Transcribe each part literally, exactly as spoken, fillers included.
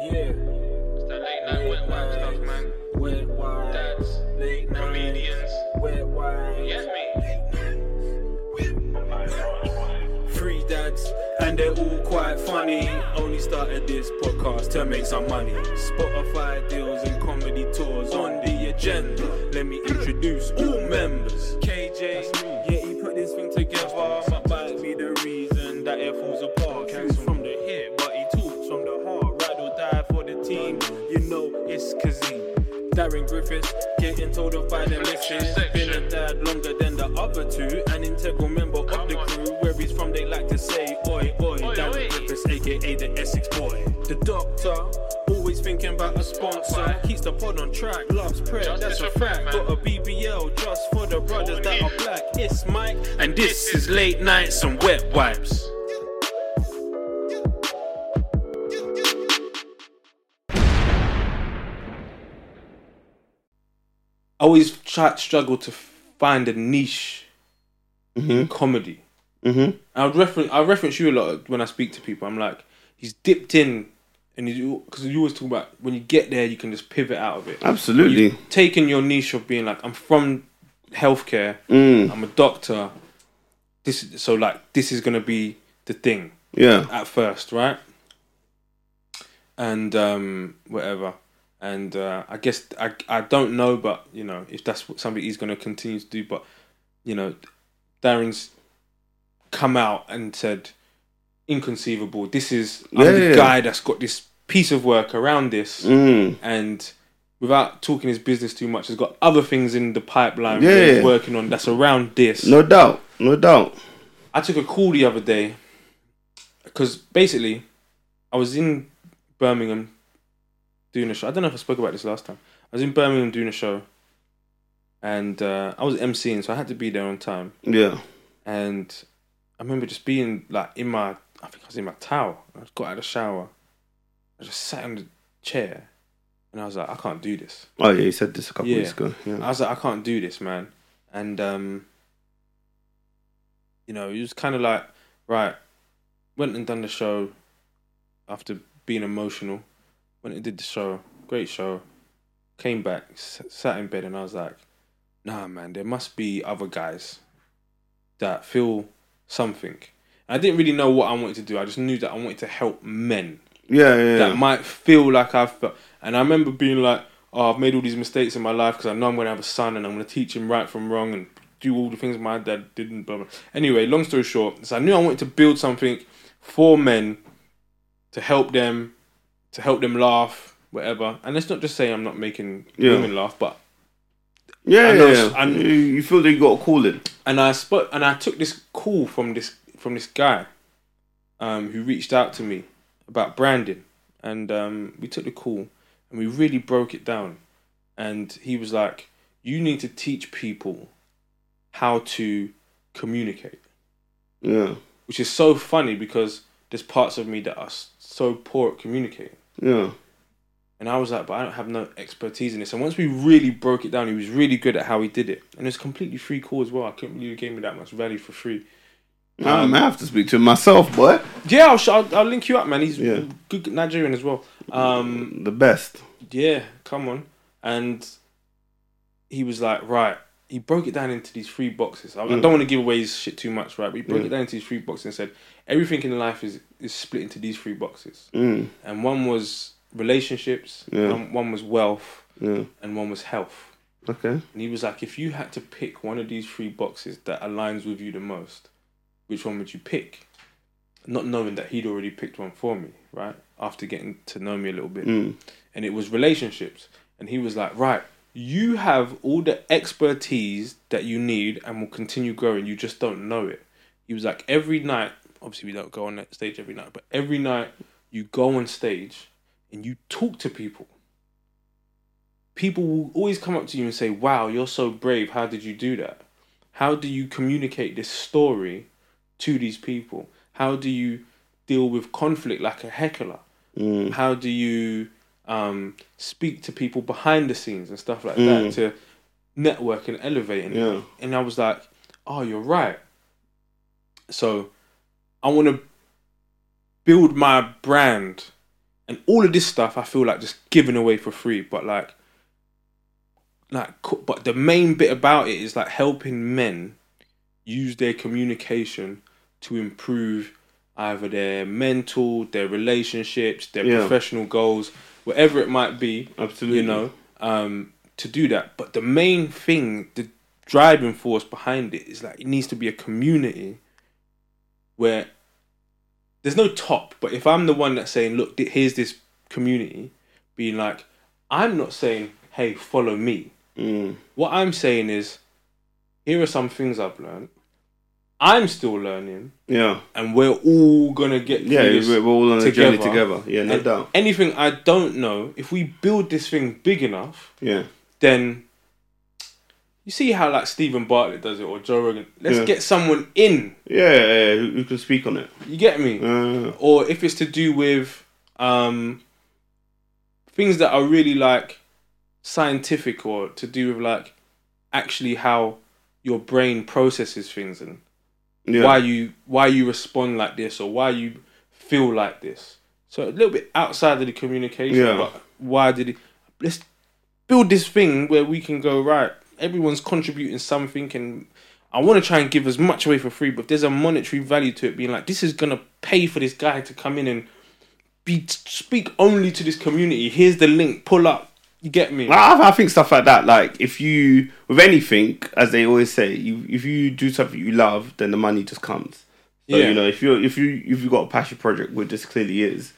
Yeah. It's that late night wet wipe stuff, man. Wet wipe. Dads, Late night. comedians. Wet wipe. You get me? Three dads, and they're all quite funny. Only started this podcast to make some money. Spotify deals and comedy tours on the agenda. Let me introduce all members. K J, yeah, he put this thing together. But might be the reason that it falls apart. He's from the hip, but he talks from the heart. Ride or die for the team. You know it's Kazim. Darren Griffiths, getting told off by the missus. Been a dad longer than the other two. An integral member of the crew. Where he's from, they like to say, oi, oi. Darren Griffiths, aka the Essex boy. The doctor, always thinking about a sponsor. Keeps the pod on track, loves prayer, that's a fact. Got a B B L just for the brothers that are black. It's Mike, and this is Late Nights and Wet Wipes. I always try struggle to find a niche Mm-hmm. in comedy. Mm-hmm. I would reference I reference you a lot when I speak to people. I'm like, he's dipped in, and because you always talk about when you get there, you can just pivot out of it. Absolutely. You've taken your niche of being like, I'm from healthcare. Mm. I'm a doctor. This so like this is gonna be the thing. Yeah. At first, right? And um, whatever. And uh, I guess I I don't know, but you know, if that's what something he's going to continue to do. But you know, Darren's come out and said, inconceivable. This is I'm Yeah, the yeah. guy that's got this piece of work around this, Mm. and without talking his business too much, has got other things in the pipeline Yeah, that he's yeah. working on that's around this. No doubt. No doubt. I took a call the other day because basically I was in Birmingham doing a show. I don't know if I spoke about this last time. I was in Birmingham doing a show, and uh, I was emceeing, so I had to be there on time. Yeah. And I remember just being like in my, I think I was in my towel. I got out of the shower. I just sat in the chair, and I was like, I can't do this. Oh yeah, you said this a couple Yeah. weeks ago. I Yeah. was like, I can't do this, man. And um, you know, it was kind of like, right, went and done the show after being emotional. Went and did the show, great show. Came back, s- sat in bed, and I was like, nah, man, there must be other guys that feel something. I didn't really know what I wanted to do. I just knew that I wanted to help men Yeah, yeah. that yeah. might feel like I've felt. And I remember being like, oh, I've made all these mistakes in my life because I know I'm going to have a son and I'm going to teach him right from wrong and do all the things my dad didn't. Blah, blah. Anyway, long story short, so I knew I wanted to build something for men to help them, to help them laugh, whatever. And let's not just say I'm not making Yeah. women laugh, but Yeah, I yeah, know, yeah. and- you, you feel that you got a call in. and I spoke and I took this call from this from this guy, um, who reached out to me about branding, and um, we took the call and we really broke it down. And he was like, "You need to teach people how to communicate," Yeah. which is so funny because there's parts of me that are s- so poor at communicating. Yeah. And I was like, but I don't have no expertise in this. And once we really broke it down, he was really good at how he did it. And it was completely free call as well. I couldn't believe he gave me that much value for free. I Um, might have to speak to him myself, boy. Yeah, I'll, sh- I'll, I'll link you up, man. He's Yeah. good Nigerian as well. Um, The best. yeah, come on. And he was like, right. He broke it down into these three boxes. I, I Mm. don't want to give away his shit too much, right? But he broke Yeah. it down into these three boxes and said, everything in life is, is split into these three boxes. Mm. And one was relationships, Yeah. one, one was wealth, Yeah. and one was health. Okay. And he was like, if you had to pick one of these three boxes that aligns with you the most, which one would you pick? Not knowing that he'd already picked one for me, right? After getting to know me a little bit. Mm. And it was relationships. And he was like, right, you have all the expertise that you need and will continue growing. You just don't know it. He was like, every night, obviously we don't go on that stage every night, but every night you go on stage and you talk to people. People will always come up to you and say, wow, you're so brave. How did you do that? How do you communicate this story to these people? How do you deal with conflict like a heckler? Mm. How do you um, speak to people behind the scenes and stuff like Mm. that to network and elevate? And, Yeah. and I was like, oh, you're right. So I want to build my brand and all of this stuff I feel like just giving away for free, but like, like, co- but the main bit about it is like helping men use their communication to improve either their mental, their relationships, their Yeah. professional goals, whatever it might be. Absolutely. You know, um, to do that. But the main thing, the driving force behind it is like it needs to be a community where there's no top, but if I'm the one that's saying, look, th- here's this community, being like, I'm not saying, hey, follow me. Mm. What I'm saying is, here are some things I've learned. I'm still learning, Yeah. and we're all gonna get through Yeah, this we're we're all on a together. journey together. Yeah, no And doubt. anything I don't know, if we build this thing big enough, Yeah. then you see how like Stephen Bartlett does it or Joe Rogan. Let's Yeah. get someone in. Yeah, yeah, yeah, who, who can speak on it? You get me? Uh, Or if it's to do with um, things that are really like scientific or to do with like actually how your brain processes things and yeah. why you why you respond like this or why you feel like this. So a little bit outside of the communication, Yeah. but why did it? Let's build this thing where we can go right. Everyone's contributing something, and I want to try and give as much away for free. But if there's a monetary value to it, being like this is gonna pay for this guy to come in and be speak only to this community. Here's the link. Pull up. You get me? I, I think stuff like that. Like if you, with anything, as they always say, you, if you do something you love, then the money just comes. So Yeah. you know, if you if you if you got a passion project, which this clearly is,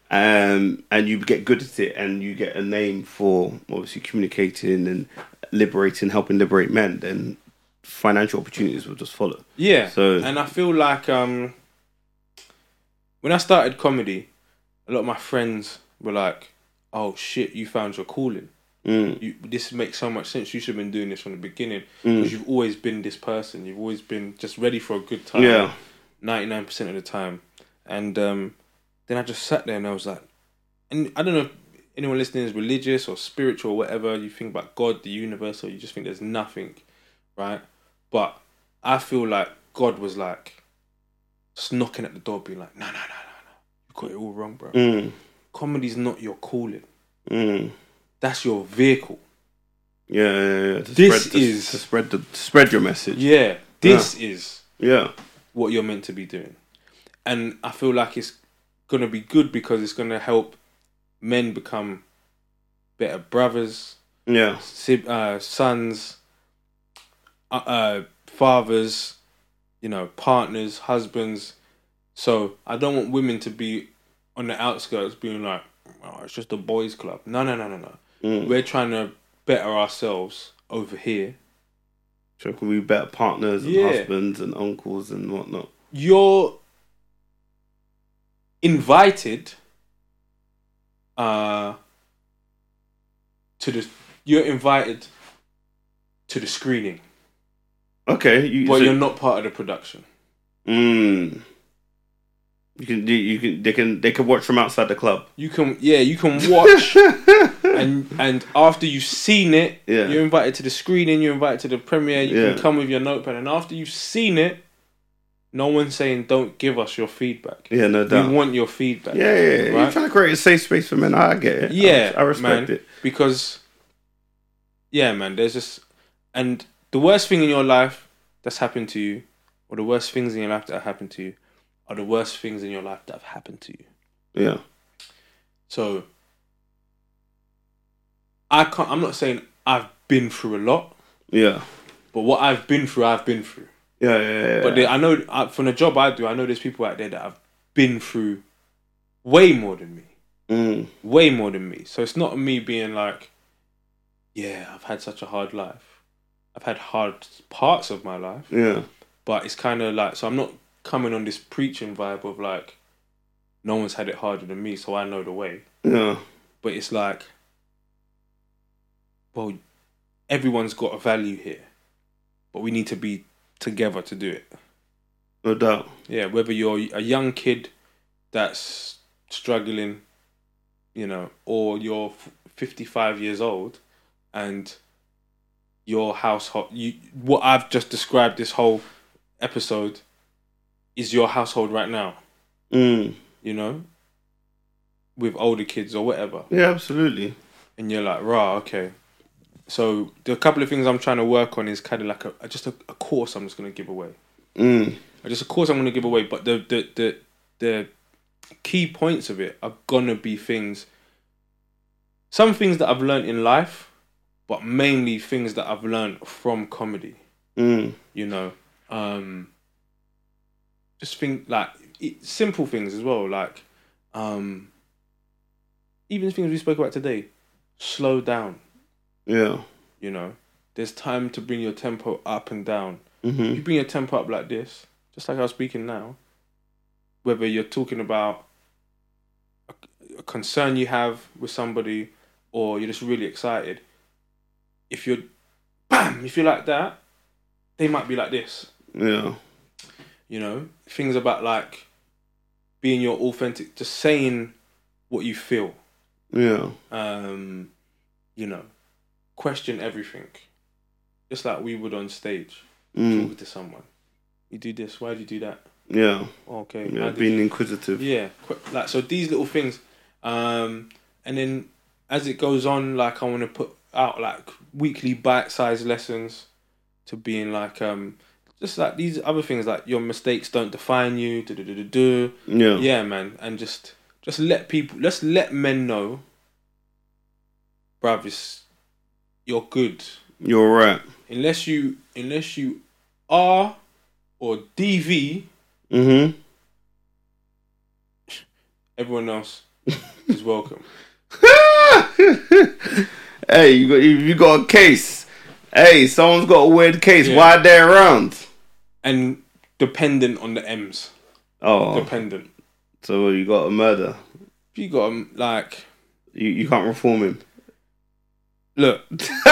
um, and you get good at it, and you get a name for obviously communicating and liberating, helping liberate men, then financial opportunities will just follow. Yeah. So- and I feel like um, when I started comedy, a lot of my friends were like, "Oh shit, you found your calling. Mm. You, this makes so much sense. You should have been doing this from the beginning Mm. because you've always been this person. You've always been just ready for a good time. Yeah. ninety-nine percent of the time." And um, then I just sat there and I was like, and I don't know if anyone listening is religious or spiritual or whatever. You think about God, the universe, or you just think there's nothing, right? But I feel like God was like just knocking at the door, being like, "No, no, no, no, no. You got it all wrong, bro. Mm. Comedy's not your calling. Mm. That's your vehicle. Yeah, yeah, yeah. To This spread, to- is- to spread the to spread your message. Yeah, this is Yeah. what you're meant to be doing." And I feel like it's gonna be good because it's gonna help men become better brothers, Yeah. sib- uh, sons, uh, uh, fathers, you know, partners, husbands. So I don't want women to be on the outskirts being like, "Oh, it's just a boys' club." No, no, no, no, no. Mm. We're trying to better ourselves over here. So can we be better partners and Yeah. husbands and uncles and whatnot? You're invited uh, to the. You're invited to the screening, Okay. You, but so- you're not part of the production. Mm. You can you, you can they can they can watch from outside the club. You can, yeah, you can watch, and and after you've seen it, Yeah. you're invited to the screening. You're invited to the premiere. You Yeah. can come with your notepad, and after you've seen it, no one's saying don't give us your feedback. Yeah, no doubt. We want your feedback. Yeah, yeah, yeah. You're Right? trying to create a safe space for men. I get it. Yeah, I, I respect man. it. Because, yeah, man, there's just, and the worst thing in your life that's happened to you, or the worst things in your life that have happened to you, are the worst things in your life that have happened to you. Yeah, So, I can't, I'm not saying I've been through a lot, yeah, but what I've been through, I've been through. yeah, yeah. yeah. But there, I know, I, from the job I do, I know there's people out there that have been through way more than me. Mm. Way more than me. So it's not me being like, yeah, I've had such a hard life. I've had hard parts of my life, Yeah, but it's kind of like, so I'm not coming on this preaching vibe of like, no one's had it harder than me, so I know the way. yeah, But it's like, well, everyone's got a value here, but we need to be together to do it. no doubt. Yeah, whether you're a young kid that's struggling, you know, or you're f- fifty-five years old and your household, you, what I've just described this whole episode is your household right now, Mm. you know? with older kids or whatever. Yeah, absolutely. And you're like, rah, okay. So the couple of things I'm trying to work on is kind of like a just a, a course I'm just going to give away. Mm. Just a course I'm going to give away, but the the the the key points of it are gonna be things. Some things that I've learned in life, but mainly things that I've learned from comedy. Mm. You know, um, just think like it, simple things as well, like um, even the things we spoke about today. Slow down. Yeah. You know, there's time to bring your tempo up and down. Mm-hmm. You bring your tempo up like this, just like I was speaking now. Whether you're talking about a, a concern you have with somebody, or you're just really excited. If you're, bam, if you're like that, they might be like this. Yeah. You know, things about like being your authentic, just saying what you feel. Yeah. Um, you know, question everything. Just like we would on stage, Mm. talking to someone. You do this, why do you do that? Yeah. Okay. Yeah, how did being you- inquisitive. Yeah, qu- like so these little things, um, and then as it goes on, like I want to put out like weekly bite-sized lessons to being like um, just like these other things like your mistakes don't define you. Do do do do do. Yeah. Yeah, man, and just just let people, let's let men know, bruv, it's, you're good. You're right. Unless you unless you are or D V, Mm-hmm. everyone else is welcome. Hey, you got you, you got a case. Hey, someone's got a weird case. Yeah. Why they around? And dependent on the M's. Oh, Dependent. so you got a murder. If you got 'em, like, You you can't reform him. look,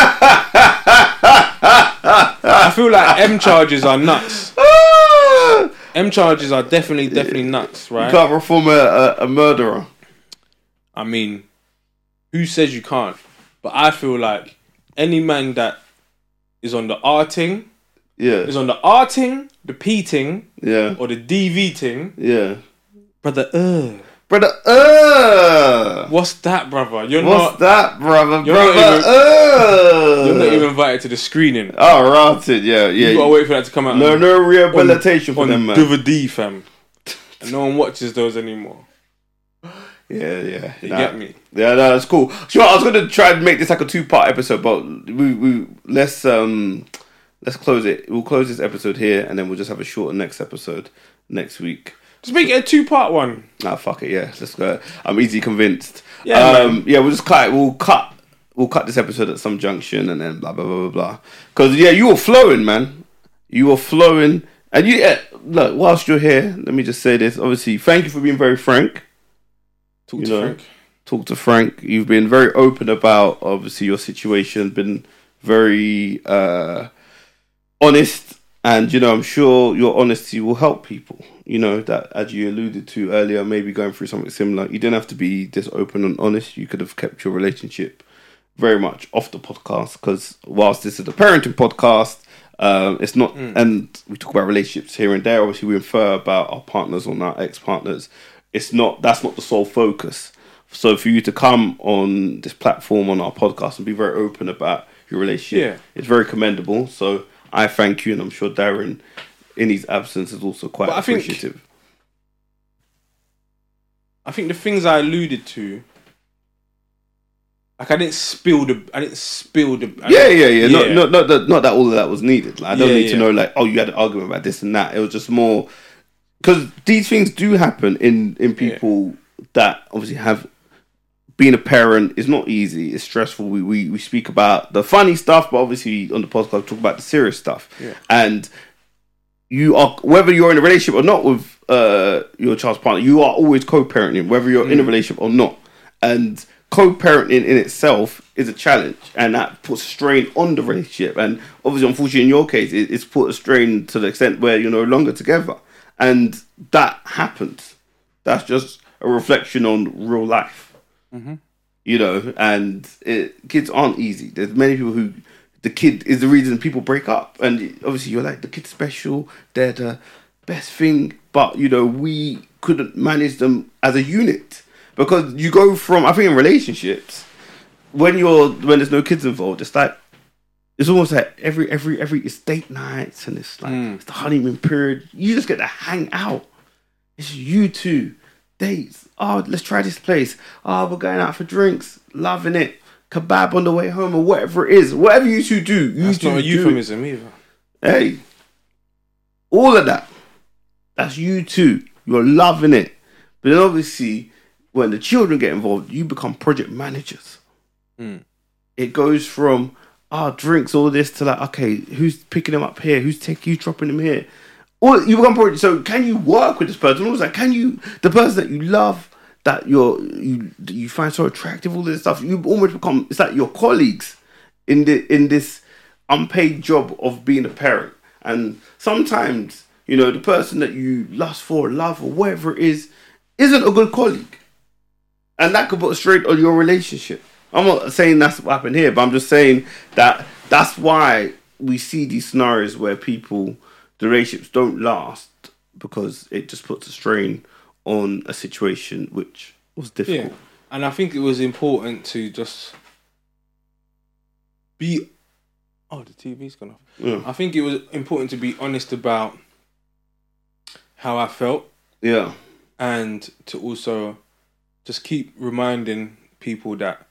I feel like M charges are nuts. M charges are definitely, definitely nuts, You right? can't reform a, a, a murderer. I mean, who says you can't? But I feel like any man that is on the R ting, Yeah. is on the R ting, the P ting, Yeah. or the D V ting, Yeah. brother, uh, Brother, uh. what's that, brother? You're What's not, that, brother? You're brother, not even- uh. you're not even invited to the screening. Oh, routed, yeah, yeah. You gotta wait for that to come out. No, on- no rehabilitation for on them, man. D V D, fam. And no one watches those anymore. Yeah, yeah. You Nah. get me? Yeah, no, that's cool. Sure, I was gonna try and make this like a two-part episode, but we we let's um let's close it. We'll close this episode here, and then we'll just have a shorter next episode next week. Just make it a two-part one. Nah, fuck it. Yeah, let's go. I'm easily convinced. Yeah, um, man. yeah. We'll just cut. We'll cut. We'll cut this episode at some junction, and then blah blah blah blah blah. Because yeah, you were flowing, man. You were flowing, and you yeah, look. Whilst you're here, let me just say this. Obviously, thank you for being very frank. Talk You to know. Frank. Talk to Frank. You've been very open about obviously your situation. Been very uh, honest, and you know I'm sure your honesty will help people. You know that, as you alluded to earlier, maybe going through something similar. You didn't have to be this open and honest. You could have kept your relationship very much off the podcast, because whilst this is a parenting podcast, um, it's not. Mm. And we talk about relationships here and there. Obviously, we infer about our partners or our ex-partners. It's not. That's not the sole focus. So for you to come on this platform on our podcast and be very open about your relationship, Yeah. it's very commendable. So I thank you, and I'm sure Darren, in his absence, is also quite But I think- appreciative. I think the things I alluded to, like I didn't spill the, I didn't spill the. I Yeah, didn't- yeah, yeah. Not, not, not that, not that all of that was needed. Like, I don't Yeah, need to yeah. know, like, oh, you had an argument about this and that. It was just more because these things do happen in in people that obviously have. Being a parent is not easy. It's stressful. We, we we speak about the funny stuff, but obviously on the podcast we talk about the serious stuff. Yeah. And you are, whether you're in a relationship or not with uh, your child's partner, you are always co-parenting, whether you're in a Mm. relationship or not. And co-parenting in itself is a challenge, and that puts strain on the relationship. And obviously, unfortunately, in your case, it, it's put a strain to the extent where you're no longer together, and that happens. That's just a reflection on real life. Mm-hmm. You know, and it, kids aren't easy. There's many people who the kid is the reason people break up, and obviously you're like, the kid's special, they're the best thing, but you know we couldn't manage them as a unit. because you go from, I think in relationships, when you're when there's no kids involved, it's like it's almost like every every every it's date nights and it's like Mm. it's the honeymoon period. You just get to hang out. It's you two dates. Oh, let's try this place. Oh, we're going out for drinks, loving it. Kebab on the way home or whatever it is. Whatever you two do, you That's two not a do. euphemism either. Hey, all of that. That's you two. You're loving it. But then obviously, when the children get involved, you become project managers. Mm. It goes from ah drinks, all this to like, okay, who's picking them up here? Who's taking you dropping them here? Or you become project. So can you work with this person? Almost like, can you the person that you love, that you're you that you find so attractive, all this stuff, you almost become it's like your colleagues in the in this unpaid job of being a parent. And sometimes, you know, the person that you lust for, love, or whatever it is, isn't a good colleague. And that could put straight on your relationship. I'm not saying that's what happened here, but I'm just saying that that's why we see these scenarios where people, the relationships don't last, because it just puts a strain on a situation which was difficult. Yeah. And I think it was important to just be... Oh, the T V's gone off. Yeah. I think it was important to be honest about how I felt, Yeah. and to also just keep reminding people that,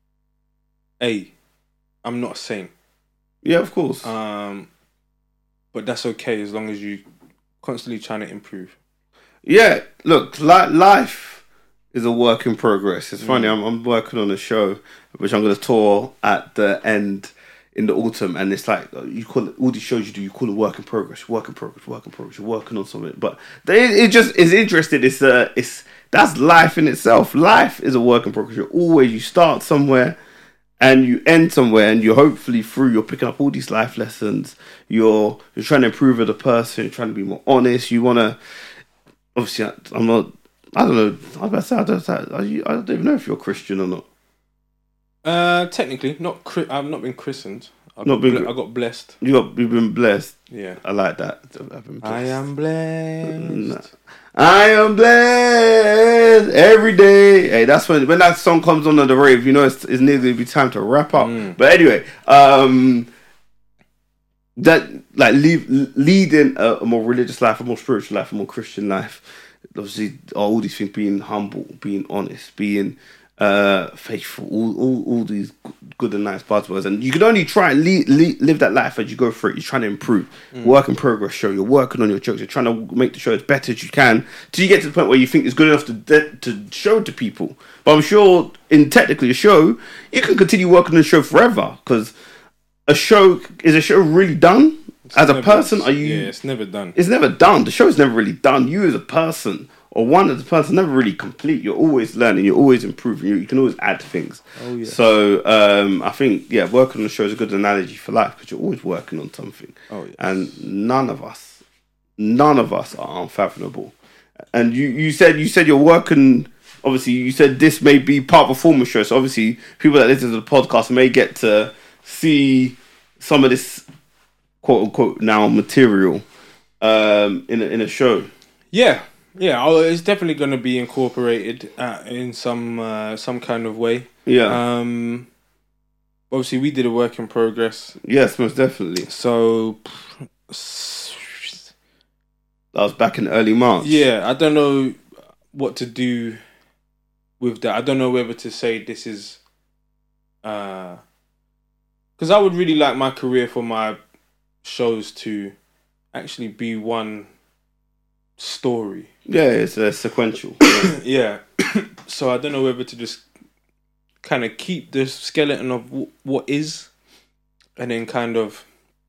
hey, I'm not a saint. Yeah, of course. Um, but that's okay as long as you constantly trying to improve. Yeah, look, li- life is a work in progress. It's funny, I'm, I'm working on a show which I'm going to tour at the end in the autumn, and it's like you call it all these shows you do. You call it work in progress, work in progress, work in progress. You're working on something, but they, it just is interesting. It's uh, it's that's life in itself. Life is a work in progress. You're always you start somewhere and you end somewhere, and you hopefully through you're picking up all these life lessons. You're you're trying to improve as a person. You're trying to be more honest. You want to obviously. I'm not. I don't know. I was about to say, I don't, I don't, I don't even know if you're Christian or not. Uh, technically, not. Cri- I've not been christened. I've Not got been- ble- I got blessed. You got you've been blessed. Yeah. I like that. I've been blessed. I am blessed. Nah. I am blessed every day. Hey, that's when when that song comes on at the rave, you know it's, it's nearly be time to wrap up. Mm. But anyway, um, that like leave, leading a, a more religious life, a more spiritual life, a more Christian life. Obviously, all these things: being humble, being honest, being uh, faithful. All, all, all these good and nice buzzwords, and you can only try and le- le- live that life as you go through it. You're trying to improve. Mm. Work in progress show. You're working on your jokes. You're trying to make the show as better as you can till you get to the point where you think it's good enough to de- to show to people. But I'm sure, in technically a show, you can continue working on the show forever, because a show is a show really done. It's As a never- person, are you? Yeah, it's never done. It's never done. The show's never really done. You as a person, or one as a person, never really complete. You're always learning. You're always improving. You, you can always add things. Oh, yeah. So um, I think, yeah, working on the show is a good analogy for life, because you're always working on something. Oh, yeah. And none of us, none of us are unfathomable. And you, you said you said you're working. Obviously, you said this may be part of a formal show. So obviously, people that listen to the podcast may get to see some of this quote unquote now material um, in a, in a show. Yeah, yeah. Oh, it's definitely going to be incorporated uh, in some uh, some kind of way. Yeah. Um, obviously, we did a work in progress. Yes, most definitely. So, That was back in early March. yeah, I don't know what to do with that. I don't know whether to say this is, because I would really like my career for my shows to actually be one story. Yeah, it's a sequential. Yeah. So I don't know whether to just kind of keep the skeleton of w- what is, and then kind of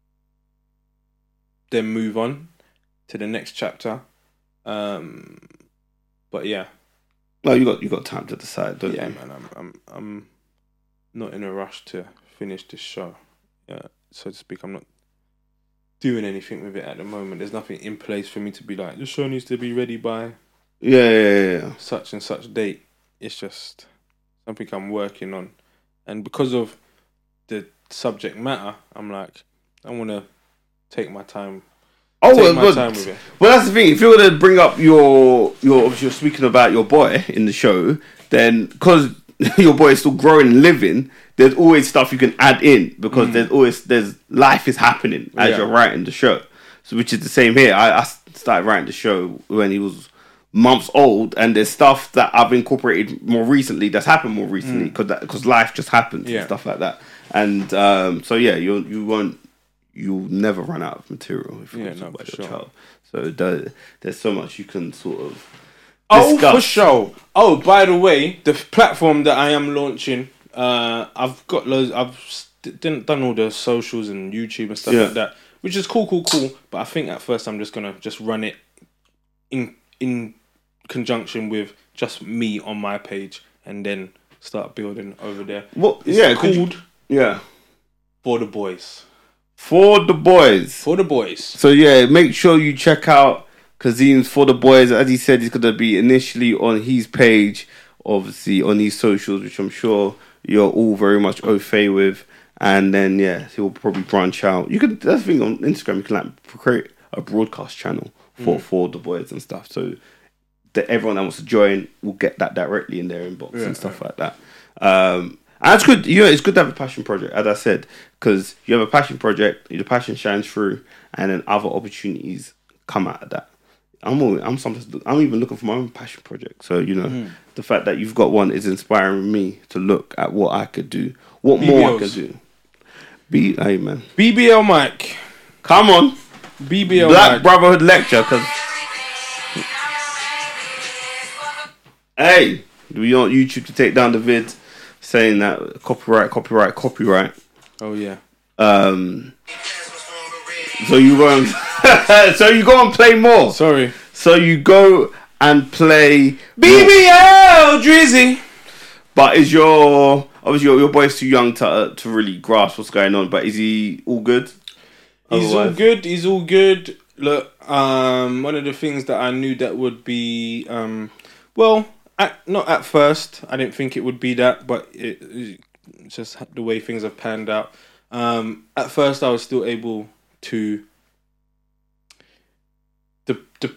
then move on to the next chapter. Um, but yeah, No, you got you got time to decide, don't yeah, you? man. I'm I'm I'm not in a rush to finish this show, uh, so to speak. I'm not doing anything with it at the moment. There's nothing in place for me to be like, the show needs to be ready by Yeah, yeah, yeah, yeah. such and such date. It's just something I'm working on, and because of the subject matter, I'm like, I want to take my time. Oh, take well, my well, time with it. well, that's the thing. If you're going to bring up your, your, obviously you're speaking about your boy in the show, then because your boy is still growing and living, there's always stuff you can add in because mm. there's always there's life is happening as yeah. you're writing the show. So which is the same here. I, I started writing the show when he was months old, and there's stuff that I've incorporated more recently that's happened more recently because mm. because life just happens yeah. and stuff like that. And um, so yeah, you you won't you'll never run out of material if you yeah, want to no, talk about for your sure. child. So there, there's so much you can sort of. Oh, discuss. for sure. Oh, by the way, the platform that I am launching, uh, I've got loads. I've st- done all the socials and YouTube and stuff yeah. like that, which is cool, cool, cool. But I think at first I'm just gonna just run it in in conjunction with just me on my page, and then start building over there. What? It's yeah, called you, yeah. For the Boys. For the Boys. For the Boys. So yeah, make sure you check out Kazim's For the Boys. As he said, he's going to be initially on his page, obviously on his socials, which I'm sure you're all very much au fait with. And then, yeah, he'll probably branch out. You could, that's the thing on Instagram, you can like create a broadcast channel for, mm. for the boys and stuff. So that everyone that wants to join will get that directly in their inbox yeah, and stuff yeah. like that. Um, and it's good, you know, it's good to have a passion project, as I said, because you have a passion project, your passion shines through, and then other opportunities come out of that. I'm always, I'm sometimes I'm even looking for my own passion project. So you know, mm. the fact that you've got one is inspiring me to look at what I could do, what B B Ls. more I could do. B, hey man, B B L Mike, come on, B B L Black Mike. Brotherhood lecture. Cause hey, we on YouTube to take down the vid saying that copyright, copyright, copyright. Oh yeah. Um. So you go and so you go and play more. Sorry. So you go and play B B L Drizzy. But is your obviously your, your boy's too young to uh, to really grasp what's going on? But is he all good? He's Otherwise? all good. He's all good. Look, um, one of the things that I knew that would be um, well, at, not at first. I didn't think it would be that, but it, it just the way things have panned out. Um, at first, I was still able to the the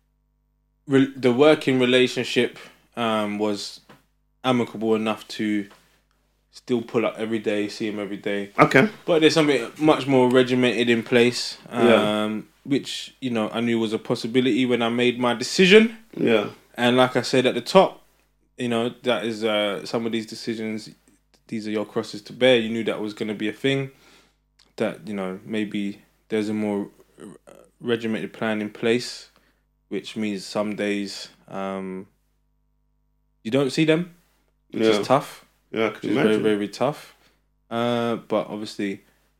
re, the working relationship um, was amicable enough to still pull up every day, see him every day. Okay, but there's something much more regimented in place, um, yeah. which you know I knew was a possibility when I made my decision. Yeah, and like I said at the top, you know that is uh, some of these decisions. These are your crosses to bear. You knew that was going to be a thing. That you know maybe there's a more regimented plan in place, which means some days um, you don't see them, which yeah. is tough. Yeah, I which can is imagine. very very tough. Uh, but obviously,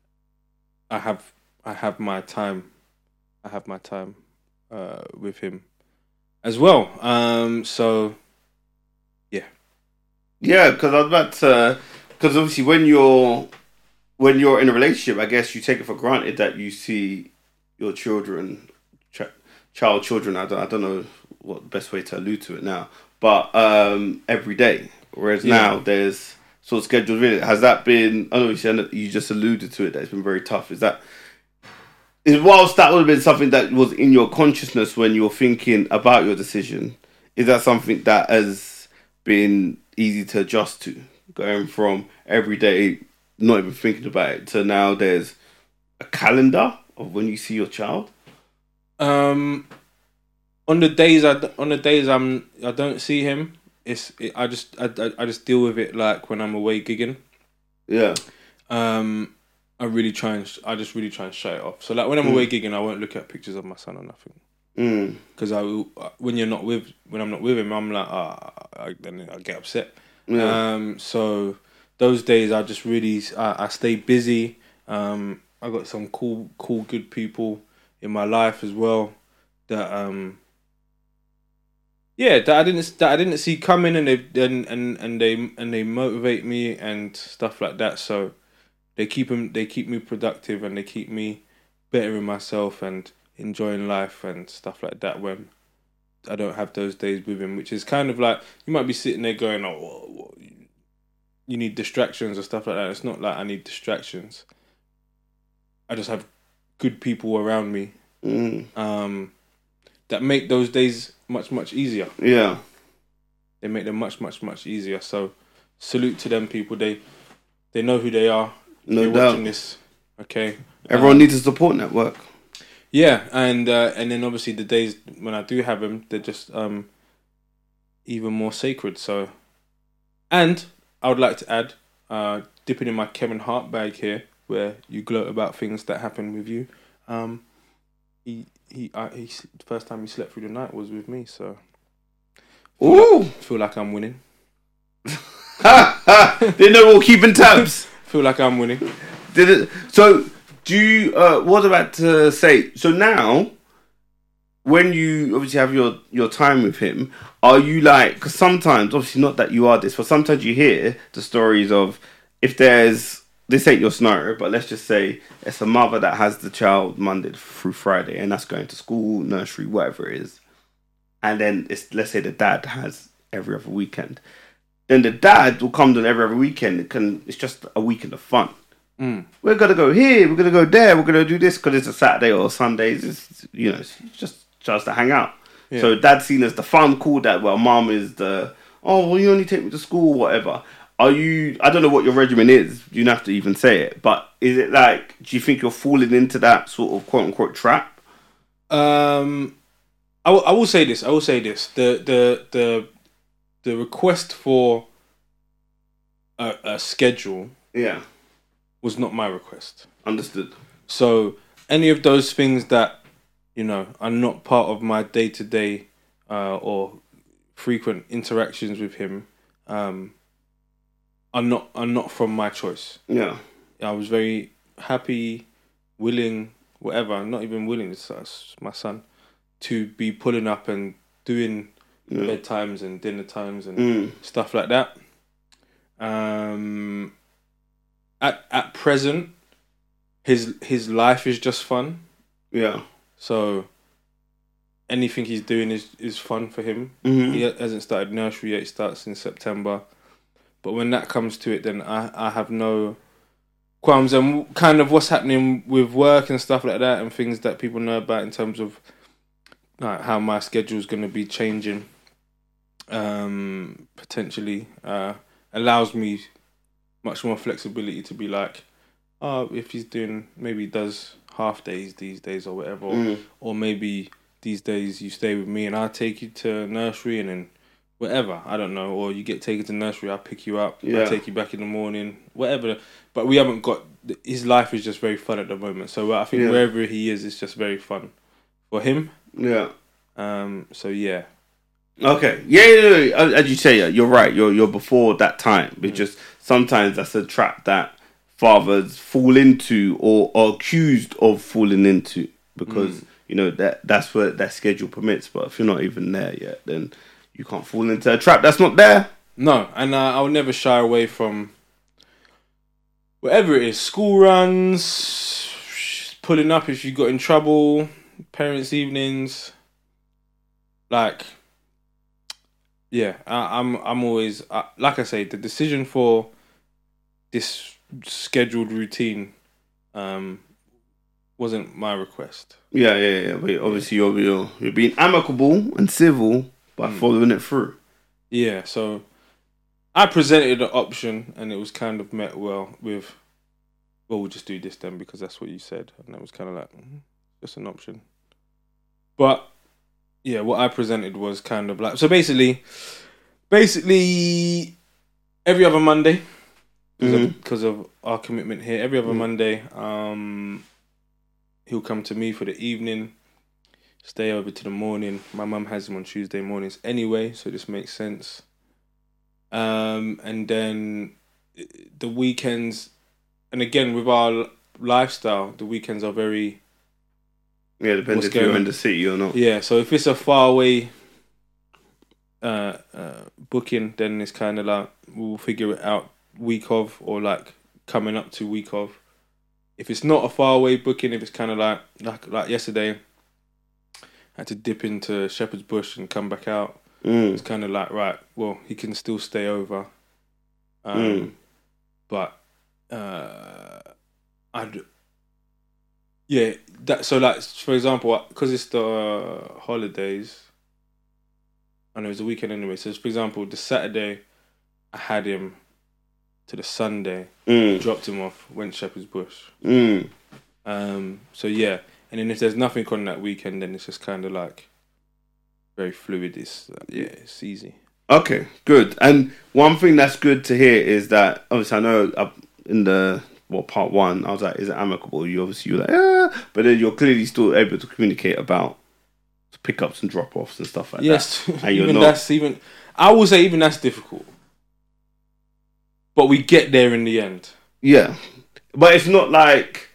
I have I have my time. I have my time uh, with him as well. Um, so yeah, yeah. Because I was about to. Because obviously, when you're when you're in a relationship, I guess you take it for granted that you see your children, ch- child children. I don't, I don't know what the best way to allude to it now, but um, every day. Whereas yeah. now there's sort of scheduled with it. Has that been? I know you said you just alluded to it. That it's been very tough. Is that? Is whilst that would have been something that was in your consciousness when you're thinking about your decision, is that something that has been easy to adjust to? Going from every day, not even thinking about it, to now there's a calendar of when you see your child. Um, on the days I on the days I'm I don't see him. It's it, I just I, I I just deal with it like when I'm away gigging. Yeah. Um, I really try and I just really try and shut it off. So like when I'm mm. away gigging, I won't look at pictures of my son or nothing. Because mm. I when you're not with when I'm not with him, I'm like ah, I, then I get upset. Yeah. Um, so those days I just really I, I stay busy. Um, I got some cool, cool, good people in my life as well that um, yeah, that I didn't that I didn't see coming, and they and, and, and they and they motivate me and stuff like that. So they keep them, they keep me productive and they keep me bettering myself and enjoying life and stuff like that when I don't have those days with him, which is kind of like you might be sitting there going, "Oh, you need distractions or stuff like that." It's not like I need distractions. I just have good people around me mm. um, that make those days much much easier. Yeah, they make them much, much, much easier. So salute to them people. They they know who they are. No You're doubt. watching this, okay. Everyone Um, needs a support network. Yeah, and uh, and then obviously the days when I do have them, they're just um even more sacred. So, and I would like to add, uh, dipping in my Kevin Hart bag here, where you gloat about things that happen with you. Um, he he I, he the first time he slept through the night was with me, so Ooh. feel like I'm winning. They know we're keeping tabs. Feel like I'm winning. Did it? So, do you? Uh, what was I about to say? So now, when you obviously have your your time with him, are you like? Because sometimes, obviously, not that you are this, but sometimes you hear the stories of if there's this ain't your scenario, but let's just say it's a mother that has the child Monday through Friday, and that's going to school, nursery, whatever it is, and then it's let's say the dad has every other weekend. Then the dad will come to every other weekend. It can. It's just a weekend of fun. Mm. We're gonna go here. We're gonna go there. We're gonna do this because it's a Saturday or Sundays. It's you know, it's just just to hang out. Yeah. So dad's seen as the fun, cool dad. Well, mom is the oh, well, you only take me to school, whatever. Are you? I don't know what your regimen is. You don't have to even say it. But is it like? Do you think you're falling into that sort of quote unquote trap? Um, I will- I will say this. I will say this. The the the the request for a, a schedule Yeah, was not my request. understood. So any of those things that you know are not part of my day to day or frequent interactions with him um, are not are not from my choice. Yeah, I was very happy, willing, whatever. Not even willing. It's, it's my son to be pulling up and doing yeah. bedtimes and dinner times and Mm. stuff like that. Um, at at present, his his life is just fun. Yeah. So anything he's doing is, is fun for him. Mm-hmm. He hasn't started nursery yet. He starts in September. But when that comes to it, then I, I have no qualms. And kind of what's happening with work and stuff like that and things that people know about in terms of like, how my schedule is going to be changing um, potentially uh, allows me much more flexibility to be like, oh, if he's doing, maybe he does half days these days or whatever, or, Mm. or maybe these days you stay with me and I'll take you to nursery and then whatever, I don't know, or you get taken to nursery, I'll pick you up, Yeah. I'll take you back in the morning, whatever. But we haven't got, his life is just very fun at the moment. So I think Yeah. wherever he is, it's just very fun for him. Yeah. Um. So yeah. Okay. Yeah, yeah, yeah. As as you say, yeah, you're right. You're you're before that time. It's just sometimes that's a trap that fathers fall into or are accused of falling into because you know that that's what that schedule permits. But if you're not even there yet, then you can't fall into a trap that's not there. No, and uh, I'll never shy away from whatever it is. School runs, pulling up if you got in trouble, parents' evenings. Like, yeah, I, I'm I'm always uh, like I say, the decision for this scheduled routine um, wasn't my request. Yeah, yeah, yeah. But obviously, you're you're, you're being amicable and civil by Mm. following it through. Yeah, so I presented an option and it was kind of met well with, well, we'll just do this then because that's what you said. And it was kind of like, mm, just an option. But, yeah, what I presented was kind of like, so basically, basically every other Monday, because Mhm. of, because of our commitment here, every other Mhm. Monday, um, he'll come to me for the evening, stay over to the morning. My mum has him on Tuesday mornings anyway, so this makes sense. Um, and then the weekends, and again with our lifestyle, the weekends are very Yeah, depends What's if you're going in on? the city or not. yeah. So if it's a far away uh, uh, booking, then it's kind of like we'll figure it out week of or like coming up to week of. If it's not a far away booking, if it's kind of like like like yesterday, I had to dip into Shepherd's Bush and come back out. Mm. It's kind of like, right, well, he can still stay over. Um, Mm. But uh, I'd, yeah, that so like, for example, because it's the holidays, I know it was a weekend anyway. So, for example, the Saturday, I had him to the Sunday, Mm. dropped him off, went to Shepherd's Bush. Mm. Um, so yeah, and then if there's nothing on that weekend, then it's just kind of like very fluid. It's uh, yeah, it's easy. Okay, good. And one thing that's good to hear is that obviously I know up in the well part one I was like, is it amicable? You obviously you're like, ah, but then you're clearly still able to communicate about pickups and drop offs and stuff like Yes, that. And you're even not- that's even. I would say even that's difficult, but we get there in the end. Yeah, but it's not like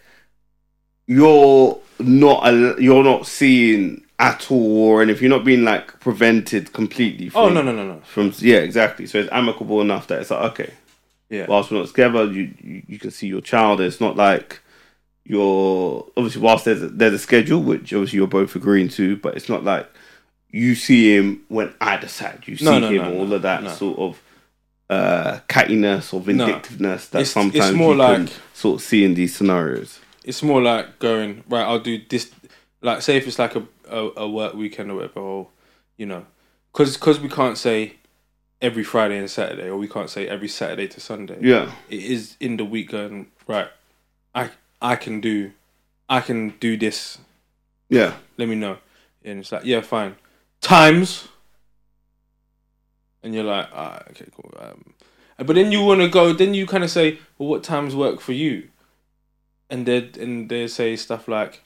you're not al- you're not seeing at all, or and if you're not being like prevented completely. From, Oh no no no no. From yeah, exactly. So it's amicable enough that it's like okay, Yeah. whilst we're not together, you, you you can see your child. It's not like you're obviously whilst there's a, there's a schedule which obviously you're both agreeing to, but it's not like you see him when I decide. You see No, no, him no, all no, of that no. sort of uh, cattiness or vindictiveness that It's- sometimes it's more you can like- sort of see in these scenarios. It's more like going right. I'll do this. Like say if it's like a a, a work weekend or whatever, or you know, because because we can't say every Friday and Saturday, or we can't say every Saturday to Sunday. Yeah, It is in the week going right. I I can do, I can do this. yeah, Let me know, and it's like yeah, fine. Times, and you're like, ah, okay, cool. Um, but then you want to go. Then you kind of say, well, what times work for you? And they and they say stuff like,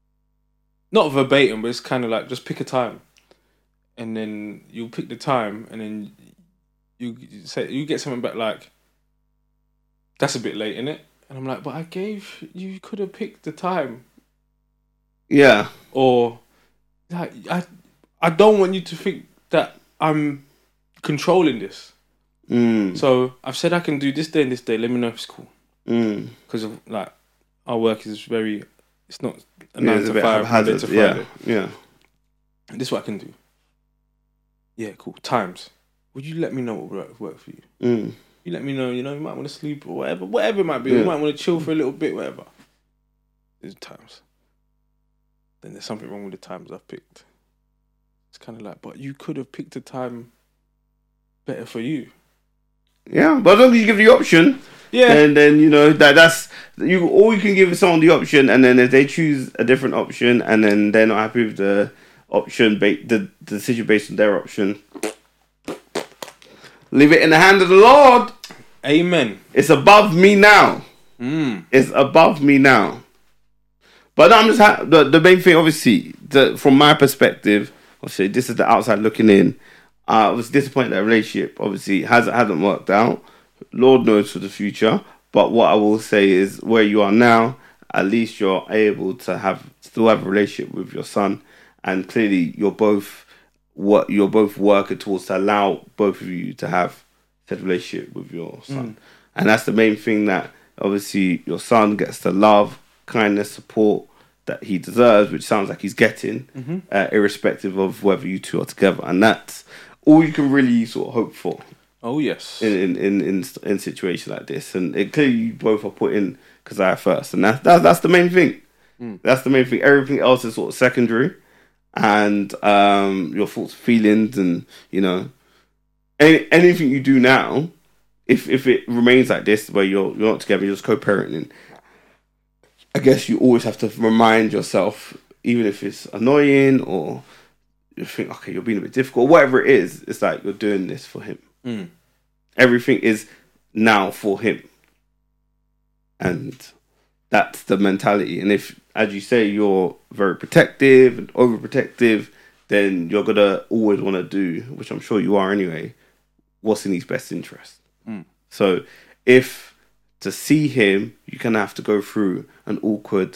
not verbatim, but it's kind of like just pick a time, and then you pick the time, and then you say you get something back like, that's a bit late, innit? And I'm like, but I gave you could have picked the time, yeah, or like I I don't want you to think that I'm controlling this. mm, So I've said I can do this day and this day. Let me know if it's cool, mm. because of like our work is very. It's not a Yeah, nine it's a to bit five, Monday haphazard. to Yeah, Friday. yeah, This is what I can do. Yeah, cool. Times. Would you let me know what work, work for you? mm. You let me know. You know, you might want to sleep or whatever. Whatever it might be. Yeah. You might want to chill for a little bit. Whatever. There's times. Then there's something wrong with the times I've picked. It's kind of like, but you could have picked a time better for you. yeah. But as long as you give the option. Yeah. And then you know that that's you. All you can give is someone the option, and then if they choose a different option, and then they're not happy with the option, ba- the, the decision based on their option, leave it in the hand of the Lord. Amen. It's above me now. Mm. It's above me now. But I'm just ha- the the main thing, obviously, the, from my perspective, obviously, this is the outside looking in. Uh, I was disappointed that relationship obviously hasn't hasn't worked out. Lord knows for the future. But what I will say is, where you are now, at least you're able to have still have a relationship with your son, and clearly you're both what you're both working towards to allow both of you to have said relationship with your son, and that's the main thing, that obviously your son gets the love, kindness, support that he deserves, which sounds like he's getting, Mm-hmm. uh, irrespective of whether you two are together, and that's all you can really sort of hope for Oh yes. in in in in, in situations like this. And it clearly you both are putting Keziah first, and that's that's, that's the main thing. Mm. That's the main thing. Everything else is sort of secondary, and um, your thoughts, feelings, and you know, any, anything you do now, if if it remains like this, where you're you're not together, you're just co-parenting, I guess you always have to remind yourself, even if it's annoying or you think, okay, you're being a bit difficult, whatever it is, it's like you're doing this for him. Mm. Everything is now for him. And that's the mentality. And if, as you say, you're very protective and overprotective, then you're going to always want to do, which I'm sure you are anyway, what's in his best interest. Mm. So if to see him, you're going to have to go through an awkward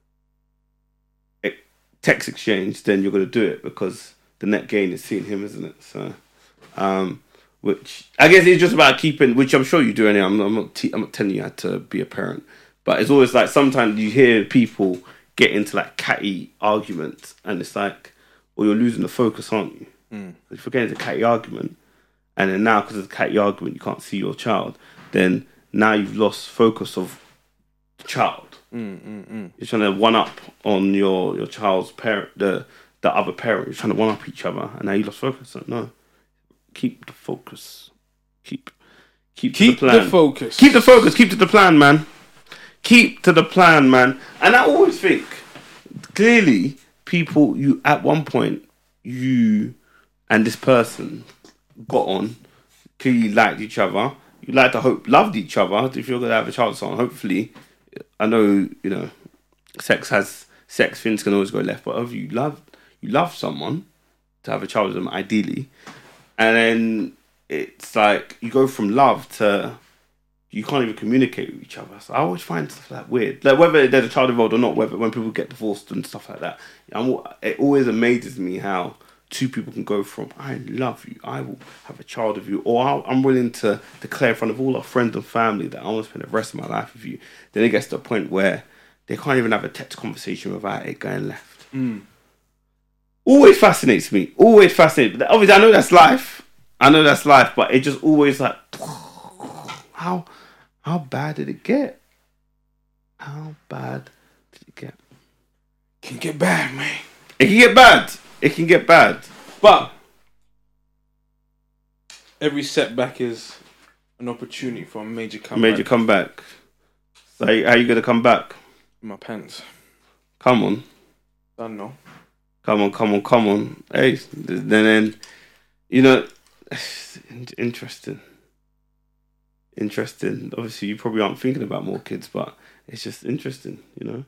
text exchange, then you're going to do it, because the net gain is seeing him, isn't it? So, um, which I guess it's just about keeping, which I'm sure you do anyway. I'm not, I'm not, te- I'm not telling you how to be a parent, but it's always like sometimes you hear people get into like catty arguments, and it's like, well, you're losing the focus, aren't you? Mm. If you're getting into a catty argument, and then now because of the catty argument you can't see your child, then now you've lost focus of the child. Mm, mm, mm. You're trying to one up on your, your child's parent, the the other parent. You're trying to one up each other, and now you lost focus. So, no, keep the focus. Keep, keep, Keep to the, plan. the focus. Keep the focus. Keep to the plan, man. Keep to the plan, man. And I always think, clearly, people, you at one point, you and this person got on, clearly liked each other. You like to hope, loved each other. If you're going to have a child, so hopefully, I know, you know, sex has, sex things can always go left, but if you love, you love someone to have a child with them, ideally, and then it's like, you go from love to, you can't even communicate with each other. So I always find stuff like that weird. Like whether there's a child involved or not, whether when people get divorced and stuff like that. I'm, it always amazes me how two people can go from, I love you, I will have a child with you, or I'm willing to declare in front of all our friends and family that I want to spend the rest of my life with you. Then it gets to a point where they can't even have a text conversation without it going left. Mm. Always fascinates me. Always fascinates me. Obviously, I know that's life. I know that's life, but it just always like, how... How bad did it get? How bad did it get? Can get bad, man. It can get bad. It can get bad. But every setback is an opportunity for a major comeback. Major comeback. So how are you going to come back? In my pants. Come on. I don't know. Come on, come on, come on. Hey, then, then you know, interesting. Interesting. Obviously, you probably aren't thinking about more kids, but it's just interesting, you know.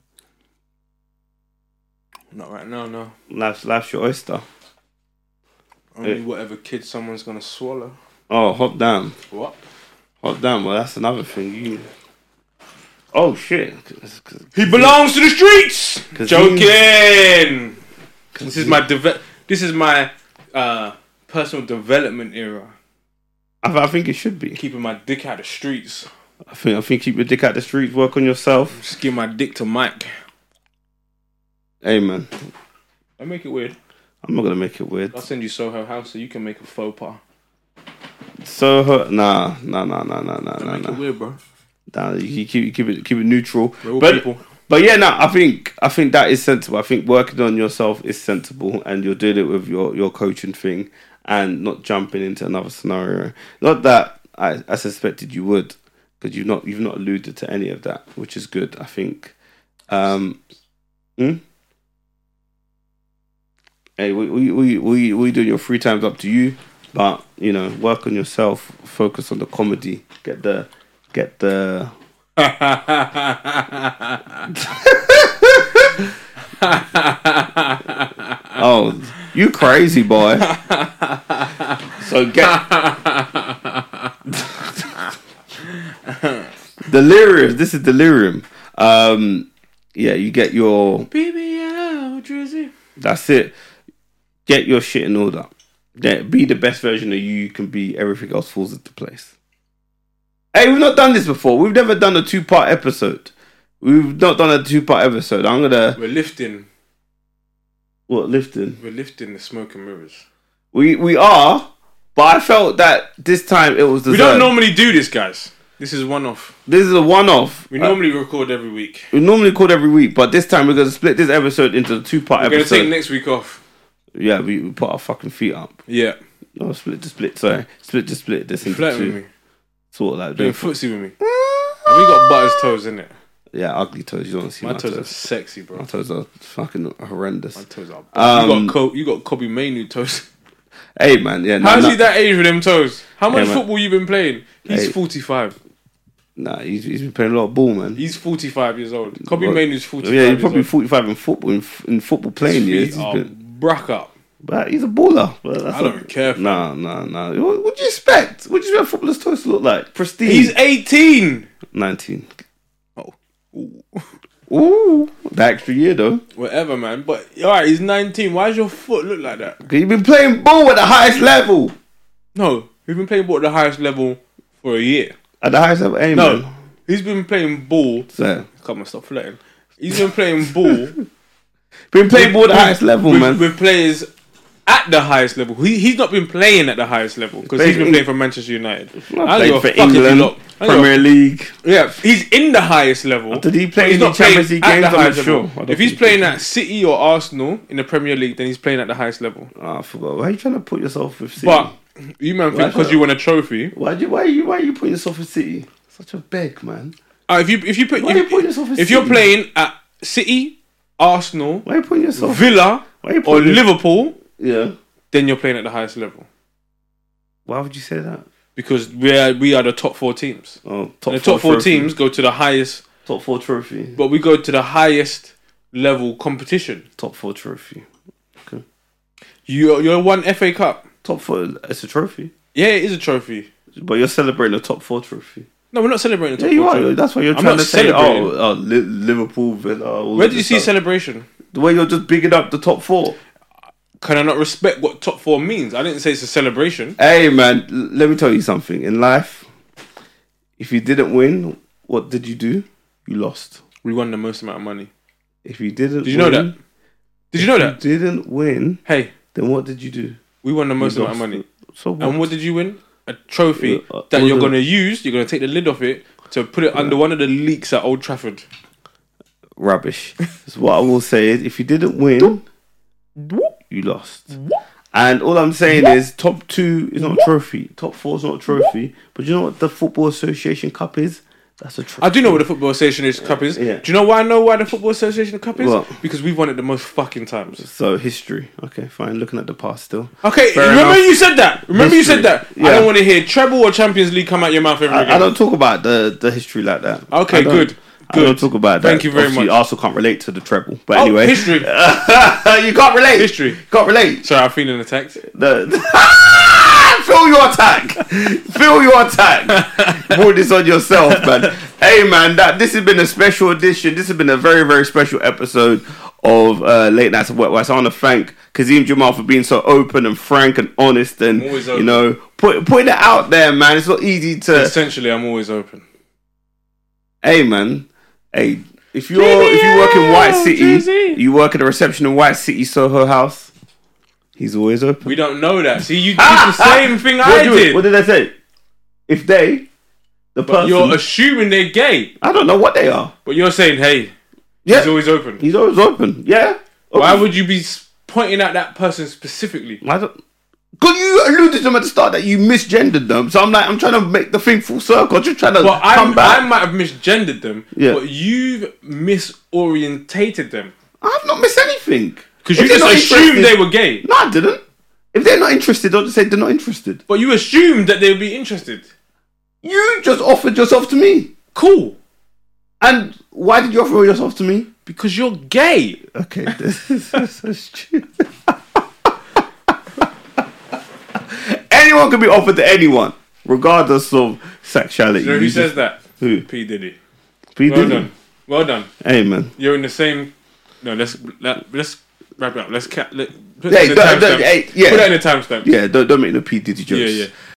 Not right now, no. Life's, life's your oyster. Only Yeah. whatever kid someone's gonna swallow. Oh, hot damn. What? Hot damn. Well, that's another thing. You. Oh shit. He belongs to the streets. 'Cause Joking. This is my deve- This is my uh, personal development era. I, I think it should be. Keeping my dick out of the streets. I think I think keep your dick out the streets. Work on yourself. Just give my dick to Mike. Hey man, I make it weird. I'm not gonna make it weird. I'll send you Soho House so you can make a faux pas. So her, nah, nah, nah, nah, nah, nah, I nah, make nah. it weird, bro. Nah, you keep you keep it keep it neutral. We're all But people. but yeah, no, I think I think that is sensible. I think working on yourself is sensible, and you're doing it with your your coaching thing, and not jumping into another scenario. Not that I, I suspected you would, because you've not you've not alluded to any of that, which is good. I think. Um, hmm? Hey, we we we we we doing your free time's up to you, but you know, work on yourself. Focus on the comedy. Get the get the. Oh, you crazy boy. So get delirium. This is delirium. Um, yeah, you get your. B B L, Drizzy. That's it. Get your shit in order. Yeah, be the best version of you you can be. Everything else falls into place. Hey, we've not done this before. We've never done a two-part episode. We've not done a two-part episode. I'm gonna. We're lifting. What lifting? We're lifting the smoke and mirrors. We we are, but I felt that this time it was. We deserved. don't normally do this, guys. This is one off. This is a one-off. We Uh, normally record every week. we normally record every week, but this time we're gonna split this episode into a two-part We're gonna episode. take next week off. Yeah, we, we put our fucking feet up. Yeah. No, split to split. Sorry, split to split. This into Flirting two. with me. Sort of like Doing doing. footsie with me. And we got Butter's toes in it. Yeah, ugly toes. You don't see My my, toes are toes. sexy, bro. My toes are fucking horrendous. My toes are. Um, you got Co- you got Kobe Mainu toes. Hey man, yeah. Nah, How's nah, he that age with them toes? How much Yeah, man. football you been playing? He's Hey. forty-five. Nah, he's, he's been playing a lot of ball, man. He's forty-five years old. Kobe Well, Mainu's forty-five. Yeah, he's years probably old. forty-five in football in, in football playing His years. feet He's are been, bruck up. but he's a baller. But that's I don't not- care. Nah, nah, nah. What, what do you expect? What do you expect footballers' toes to look like? Pristine. He's eighteen. nineteen. Oh, Ooh. Ooh, the extra year though. Whatever, man. But all right, he's nineteen. Why does your foot look like that? Cause you've been playing ball at the highest level. No, he's been playing ball at the highest level for a year. At the highest level, hey, No, man. he's been playing ball. So, Come on, stop flirting. He's been playing ball. been playing ball at the with- highest level, with, man. with players at the highest level. He he's not been playing at the highest level because he's Played been in- playing for Manchester United. Not I don't played give a for fuck if you England, lot- I don't give a- Premier League. Yeah, he's in the highest level. Did he but play he's in the not playing Champions League at games? the I'm not highest sure. level. I don't If he's think playing he- at City or Arsenal in the Premier League, then he's playing at the highest level. Oh, I forgot. Why are you trying to put yourself with City? But You man Why think because not? you won a trophy. Why do you, why are you why are you putting yourself in City? Such a beg, man. Uh, if you if you put Why are you if, putting yourself in if City? you're playing at City, Arsenal, Why are you putting yourself? Villa, Why are you or putting your- Liverpool, Yeah. then you're playing at the highest level Why would you say that? because we are we are the top four teams. Oh, top And the top four trophy. teams go to the highest, Top four trophy. but we go to the highest level competition. Top four trophy. You you're one F A Cup. Top four. It's a trophy, Yeah, it is a trophy. but you're celebrating the top four trophy. No, we're not celebrating the Yeah, top you four are. trophy. That's why you're I'm trying not to say, celebrating. oh, oh Li- Liverpool, Villa. all Where of did you this see stuff. celebration? The way you're just bigging up the top four. Can I not respect what top four means? I didn't say it's a celebration. Hey, man, l- let me tell you something. In life, if you didn't win, what did you do? You lost. We won the most amount of money. If you didn't, Did you know win, that? Did you know if that? you didn't win, Hey, then what did you do? we won the most You amount of lost. money. So what? And what did you win? A trophy Uh, uh, that all you're the- going to use. You're going to take the lid off it to put it under one of the leaks at Old Trafford. Rubbish. So what I will say is, if you didn't win, you lost. And all I'm saying is, top two is not a trophy. Top four is not a trophy. But you know what the Football Association Cup is? That's a trophy. I do know what the Football Association Cup is. Yeah. Do you know why I know why the Football Association Cup is? What? Because we've won it the most fucking times. So history. Okay, fine. Looking at the past still. Okay, Fair remember enough. you said that. Remember you History. said that. Yeah. I don't want to hear treble or Champions League come out your mouth ever again. I, I don't talk about the, the history like that. Okay, I don't- good. I don't Good. talk about that. Thank you very Obviously, much. Arsenal can't relate to the treble. But Oh, anyway. history. you can't relate. History. Can't relate. Sorry, I'm feeling attacked. The, feel your attack. Feel your attack. Put this on yourself, man. Hey, man, that this has been a special edition. This has been a very, very special episode of uh, Late Nights at Work. I want to thank Kazim Jamal for being so open and frank and honest, and Always you open. know, put putting it out there, man. It's not easy to. Essentially, I'm always open. Hey, man. Hey, if you're if you work in White City, Jersey. you work at a reception in White City Soho House. He's always open. We don't know that. See, you did Ah, the same thing What I do- did. What did I say? If they, the But person, you're assuming they're gay. I don't know what they are. But you're saying, hey, Yeah, he's always open. he's always open. Yeah. Why would you be s- pointing at that person specifically? I don't. Because you alluded to them at the start that you misgendered them, so I'm like, I'm trying to make the thing full circle. I'm just trying to But come I'm, back. I might have misgendered them, Yeah. but you've misorientated them. I've not missed anything. Because If you they're just not assumed interested- they were gay. No, I didn't. If they're not interested, don't just say they're not interested. But you assumed that they would be interested. You just offered yourself to me. Cool. And why did you offer yourself to me? Because you're gay. Okay, this is so stupid. Anyone can be offered to anyone, regardless of sexuality. You know who You says just- that? Who? P. Diddy. P. Well Diddy? done. Well done. Hey, man. You're in the same. No, let's let, let's wrap it up. Let's ca- let, put Hey, that in the don't- don't- timestamp. hey, yeah. Put that in the timestamp. Yeah, don't, don't make no P. Diddy jokes. Yeah, yeah.